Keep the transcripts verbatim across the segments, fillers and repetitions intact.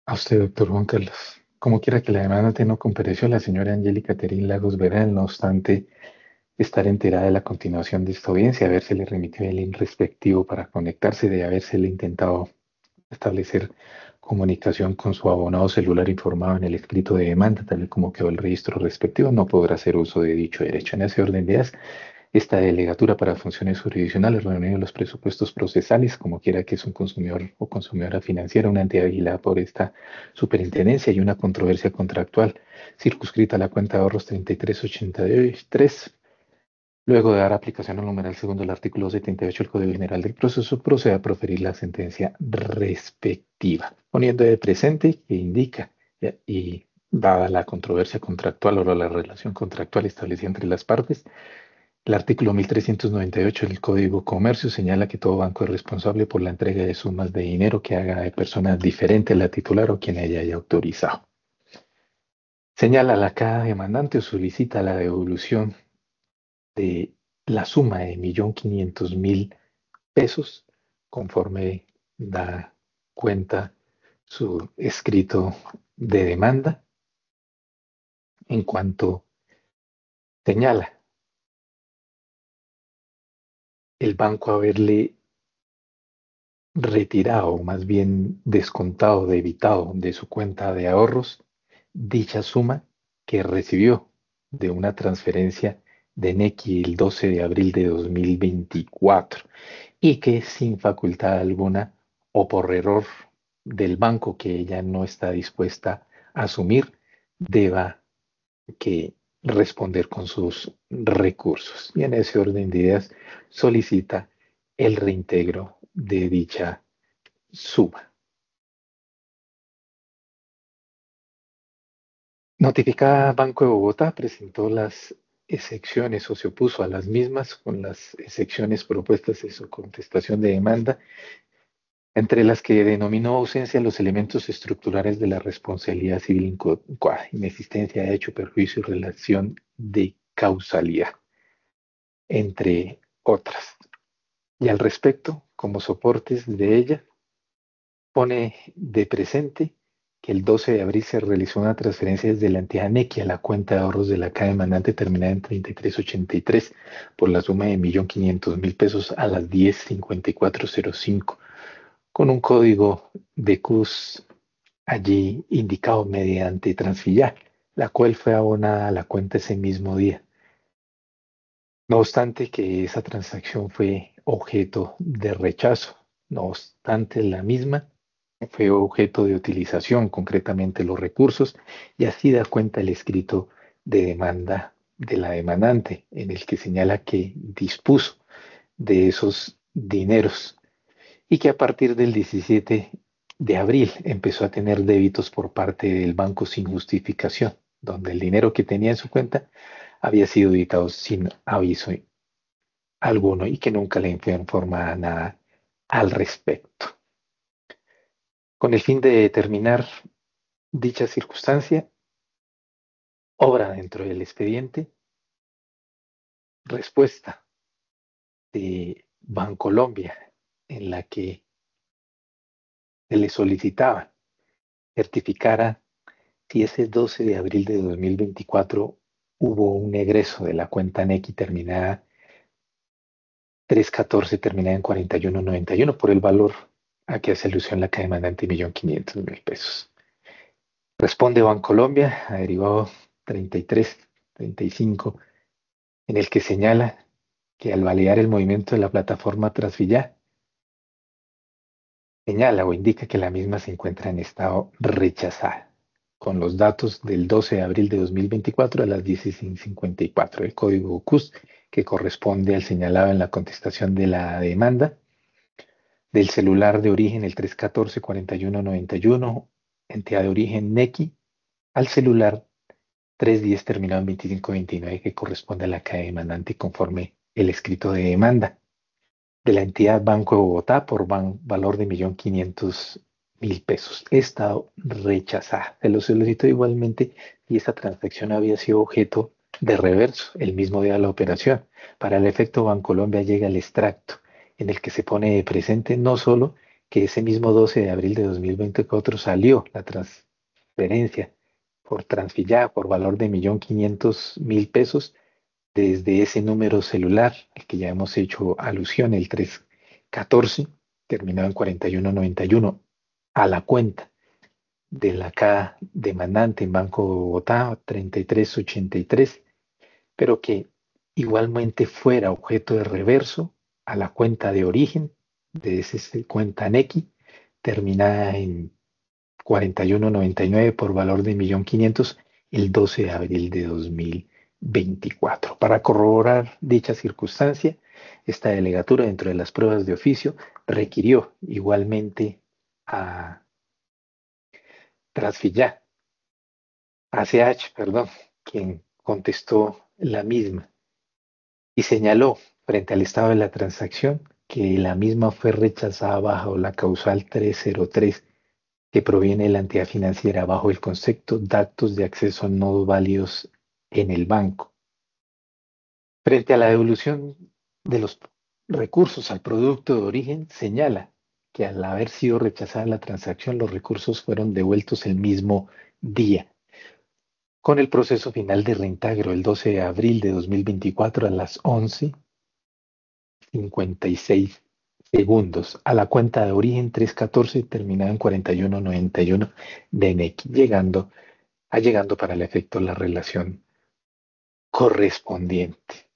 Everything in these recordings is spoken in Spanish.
A usted, doctor Juan Carlos. Como quiera que la demanda no compareció, la señora Angélica Terín Lagos Vera, no obstante estar enterada de la continuación de esta audiencia, habérsele remitido el link respectivo para conectarse, de habérsele intentado establecer comunicación con su abonado celular informado en el escrito de demanda, tal y como quedó el registro respectivo, no podrá hacer uso de dicho derecho. En ese orden de ideas, esta delegatura para funciones jurisdiccionales reunido los presupuestos procesales, como quiera que es un consumidor o consumidora financiera, una entidad vigilada por esta superintendencia y una controversia contractual circunscrita a la cuenta de ahorros treinta y tres ochenta y tres. Luego de dar aplicación al numeral segundo del artículo setenta y ocho del Código General del Proceso, procede a proferir la sentencia respectiva, poniendo de presente que indica eh, y dada la controversia contractual o la relación contractual establecida entre las partes, el artículo mil trescientos noventa y ocho del Código Comercio señala que todo banco es responsable por la entrega de sumas de dinero que haga de persona diferente a la titular o quien ella haya autorizado. Señala la cada demandante o solicita la devolución de la suma de un millón quinientos mil pesos conforme da cuenta su escrito de demanda en cuanto señala el banco haberle retirado, o más bien descontado, debitado de su cuenta de ahorros dicha suma que recibió de una transferencia de Nequi el doce de abril de dos mil veinticuatro y que sin facultad alguna o por error del banco que ella no está dispuesta a asumir, deba que responder con sus recursos. Y en ese orden de ideas solicita el reintegro de dicha suma. Notificada Banco de Bogotá presentó las excepciones o se opuso a las mismas con las excepciones propuestas en su contestación de demanda, entre las que denominó ausencia los elementos estructurales de la responsabilidad civil incoa, inexistencia de hecho, perjuicio y relación de causalidad, entre otras. Y al respecto, como soportes de ella, pone de presente que el doce de abril se realizó una transferencia desde la entidad Nequi a la cuenta de ahorros de la caja demandante terminada en treinta y tres ochenta y tres por la suma de un millón quinientos mil pesos a las diez cincuenta y cuatro cero cinco con un código de C U S allí indicado mediante Transfilla, la cual fue abonada a la cuenta ese mismo día. No obstante que esa transacción fue objeto de rechazo, no obstante la misma fue objeto de utilización, concretamente los recursos, y así da cuenta el escrito de demanda de la demandante, en el que señala que dispuso de esos dineros y que a partir del diecisiete de abril empezó a tener débitos por parte del banco sin justificación, donde el dinero que tenía en su cuenta había sido debitado sin aviso alguno y que nunca le informaba nada al respecto. Con el fin de determinar dicha circunstancia, obra dentro del expediente respuesta de Bancolombia en la que se le solicitaba certificara si ese doce de abril de dos mil veinticuatro hubo un egreso de la cuenta Nequi terminada trescientos catorce, terminada en cuarenta y uno noventa y uno, por el valor a que hace alusión la caja demandante, un millón quinientos mil pesos. Responde Bancolombia a derivado treinta y tres treinta y cinco, en el que señala que al validar el movimiento de la plataforma Transfilla, señala o indica que la misma se encuentra en estado rechazada, con los datos del doce de abril de dos mil veinticuatro a las dieciséis cincuenta y cuatro, el código C U S que corresponde al señalado en la contestación de la demanda, del celular de origen el trescientos catorce cuarenta y uno noventa y uno, entidad de origen Nequi, al celular trescientos diez terminado en veinticinco veintinueve que corresponde a la caja demandante conforme el escrito de demanda de la entidad Banco de Bogotá por ban- valor de un millón quinientos mil pesos. Estado rechazada. Se lo solicitó igualmente y esta transacción había sido objeto de reverso el mismo día de la operación. Para el efecto Bancolombia llega el extracto en el que se pone de presente no solo que ese mismo doce de abril de dos mil veinticuatro salió la transferencia por Transfilla por valor de un millón quinientos mil pesos desde ese número celular al que ya hemos hecho alusión, el trescientos catorce, terminado en cuarenta y uno noventa y uno, a la cuenta de la K demandante en Banco de Bogotá, treinta y tres ochenta y tres, pero que igualmente fuera objeto de reverso a la cuenta de origen de esa cuenta Nequi, terminada en cuarenta y uno noventa y nueve por valor de un millón quinientos mil el doce de abril de dos mil veinticuatro. Para corroborar dicha circunstancia, esta delegatura, dentro de las pruebas de oficio, requirió igualmente a Transfilla, a C H, perdón, quien contestó la misma y señaló frente al estado de la transacción que la misma fue rechazada bajo la causal trescientos tres, que proviene de la entidad financiera bajo el concepto datos de acceso no válidos en el banco. Frente a la devolución de los recursos al producto de origen, señala que al haber sido rechazada la transacción, los recursos fueron devueltos el mismo día, con el proceso final de reintegro el doce de abril de dos mil veinticuatro a las once cincuenta y seis segundos a la cuenta de origen trescientos catorce terminada en cuarenta y uno noventa y uno de Nequi, llegando a llegando para el efecto la relación correspondiente.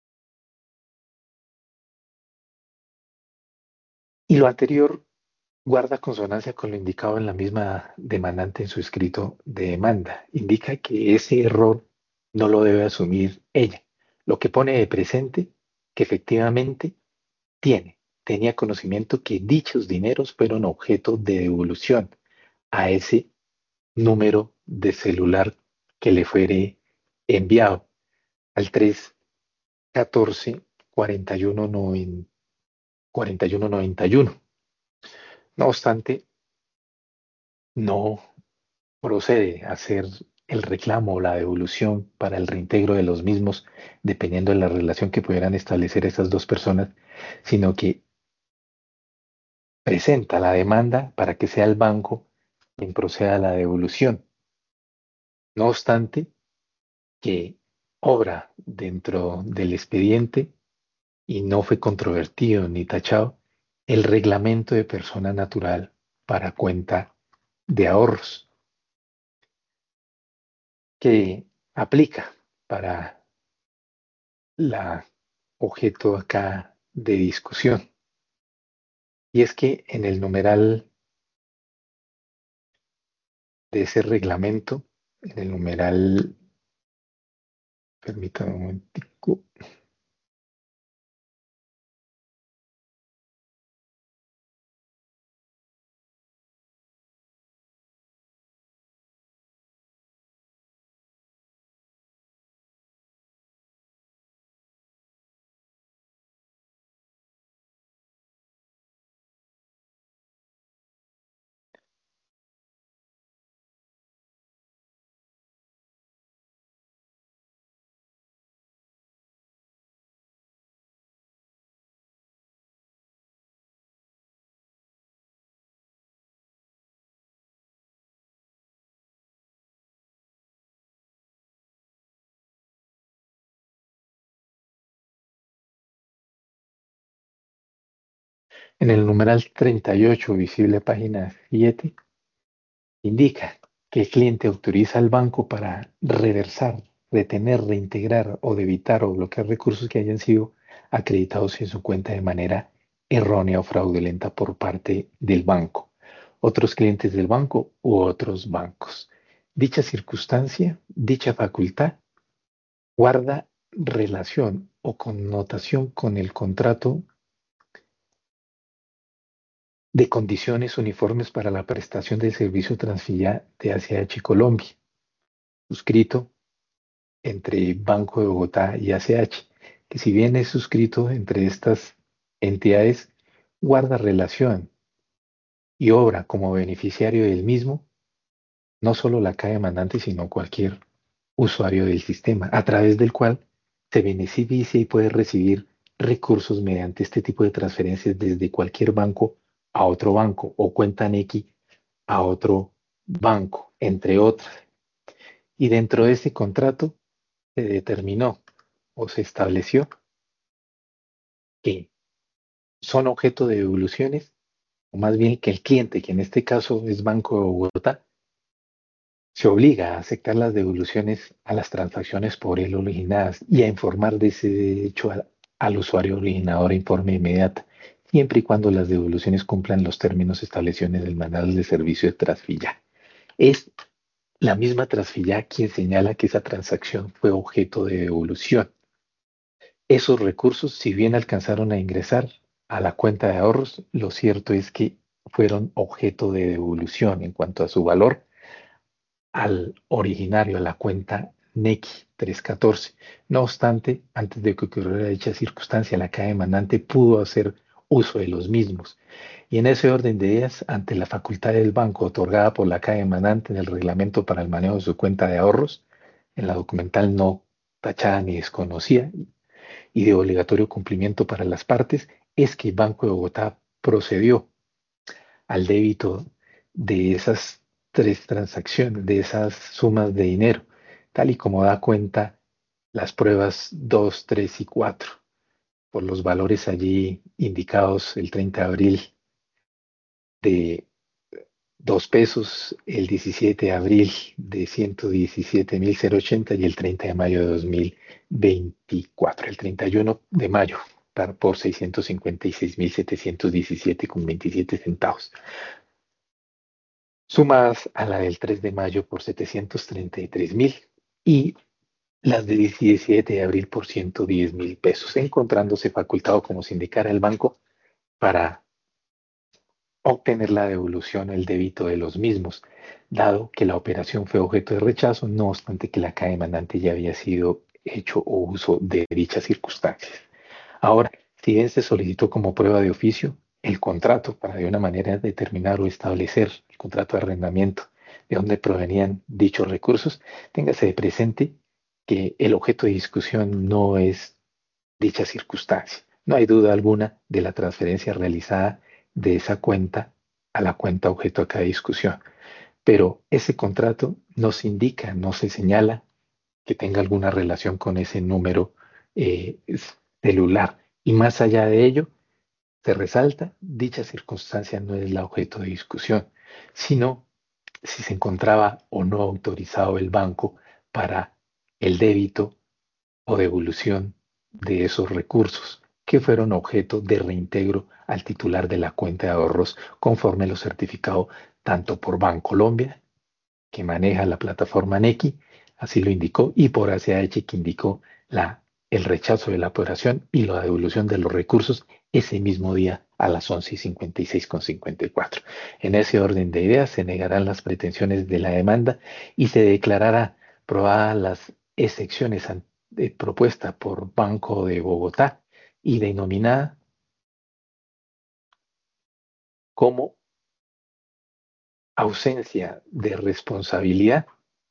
Y lo anterior guarda consonancia con lo indicado en la misma demandante en su escrito de demanda. Indica que ese error no lo debe asumir ella, lo que pone de presente que efectivamente tiene, tenía conocimiento que dichos dineros fueron objeto de devolución a ese número de celular que le fuere enviado al tres catorce cuarenta y uno cuarenta y uno noventa y uno. No obstante, no procede a hacer el reclamo o la devolución para el reintegro de los mismos, dependiendo de la relación que pudieran establecer esas dos personas, sino que presenta la demanda para que sea el banco quien proceda a la devolución. No obstante, que obra dentro del expediente y no fue controvertido ni tachado el reglamento de persona natural para cuenta de ahorros que aplica para la objeto acá de discusión. Y es que en el numeral de ese reglamento, en el numeral, permítame un momentico, en el numeral treinta y ocho, visible página siete, indica que el cliente autoriza al banco para reversar, retener, reintegrar o debitar o bloquear recursos que hayan sido acreditados en su cuenta de manera errónea o fraudulenta por parte del banco, otros clientes del banco u otros bancos. Dicha circunstancia, dicha facultad, guarda relación o connotación con el contrato de condiciones uniformes para la prestación del servicio Transfilla de A C H Colombia, suscrito entre Banco de Bogotá y A C H, que si bien es suscrito entre estas entidades, guarda relación y obra como beneficiario del mismo, no solo la caja demandante, sino cualquier usuario del sistema, a través del cual se beneficia y puede recibir recursos mediante este tipo de transferencias desde cualquier banco a otro banco o cuenta Nequi a otro banco, entre otras. Y dentro de ese contrato se determinó o se estableció que son objeto de devoluciones, o más bien que el cliente, que en este caso es Banco de Bogotá, se obliga a aceptar las devoluciones a las transacciones por él originadas y a informar de ese hecho al, al usuario originador en forma inmediata, siempre y cuando las devoluciones cumplan los términos establecidos en el manual de servicio de Trasfilla. Es la misma Trasfilla quien señala que esa transacción fue objeto de devolución. Esos recursos, si bien alcanzaron a ingresar a la cuenta de ahorros, lo cierto es que fueron objeto de devolución en cuanto a su valor al originario, a la cuenta Nequi trescientos catorce. No obstante, antes de que ocurriera dicha circunstancia, la caja demandante pudo hacer uso de los mismos. Y en ese orden de ideas, ante la facultad del banco otorgada por la caja demandante en el reglamento para el manejo de su cuenta de ahorros, en la documental no tachada ni desconocida, y de obligatorio cumplimiento para las partes, es que Banco de Bogotá procedió al débito de esas tres transacciones, de esas sumas de dinero, tal y como da cuenta las pruebas dos, tres y cuatro, por los valores allí indicados el treinta de abril de dos pesos, el diecisiete de abril de ciento diecisiete mil ochenta y el treinta de mayo de dos mil veinticuatro, el treinta y uno de mayo por seiscientos cincuenta y seis mil setecientos diecisiete con veintisiete centavos, sumadas a la del tres de mayo por setecientos treinta y tres mil y las de diecisiete de abril por ciento diez mil pesos, encontrándose facultado como se indicara el banco para obtener la devolución o el débito de los mismos, dado que la operación fue objeto de rechazo, no obstante que la caja demandante ya había sido hecho o uso de dichas circunstancias. Ahora, si bien se solicitó como prueba de oficio el contrato para de una manera determinar o establecer el contrato de arrendamiento de dónde provenían dichos recursos, téngase de presente que el objeto de discusión no es dicha circunstancia. No hay duda alguna de la transferencia realizada de esa cuenta a la cuenta objeto de cada discusión, pero ese contrato no se indica, no se señala que tenga alguna relación con ese número eh, celular. Y más allá de ello, se resalta, dicha circunstancia no es la objeto de discusión, sino si se encontraba o no autorizado el banco para el débito o devolución de esos recursos que fueron objeto de reintegro al titular de la cuenta de ahorros conforme lo certificado tanto por Bancolombia, que maneja la plataforma Nequi, así lo indicó, y por A C H, que indicó la, el rechazo de la operación y la devolución de los recursos ese mismo día a las once y cincuenta y seis con cincuenta y cuatro. En ese orden de ideas se negarán las pretensiones de la demanda y se declarará probadas las excepciones eh, propuesta por Banco de Bogotá y denominada como ausencia de responsabilidad.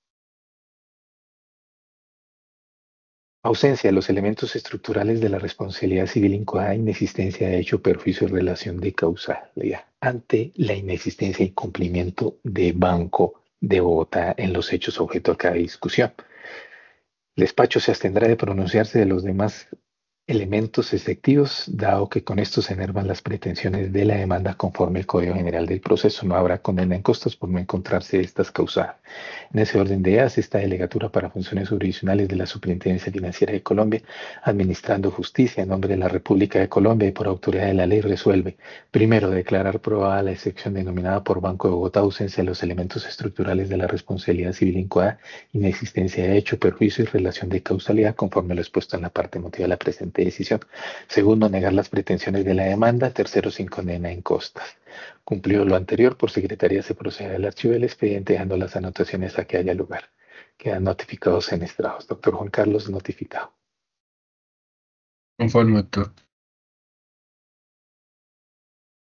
Ausencia de los elementos estructurales de la responsabilidad civil incoada, inexistencia de hecho, perjuicio y relación de causalidad ante la inexistencia y cumplimiento de Banco de Bogotá en los hechos objeto de cada discusión. El despacho se abstendrá de pronunciarse de los demás elementos efectivos, dado que con esto se enervan las pretensiones de la demanda conforme el Código General del Proceso. No habrá condena en costas por no encontrarse estas causadas. En ese orden de ideas, esta delegatura para funciones jurisdiccionales de la Superintendencia Financiera de Colombia, administrando justicia en nombre de la República de Colombia y por autoridad de la ley, resuelve: primero, declarar probada la excepción denominada por Banco de Bogotá, ausencia de los elementos estructurales de la responsabilidad civil incoada, inexistencia de hecho, perjuicio y relación de causalidad conforme lo expuesto en la parte motiva de la presente decisión. Segundo, negar las pretensiones de la demanda. Tercero, sin condena en costas. Cumplido lo anterior, por secretaría se procede al archivo del expediente dejando las anotaciones a que haya lugar. Quedan notificados en estrados. Doctor Juan Carlos, notificado. Conforme, doctor.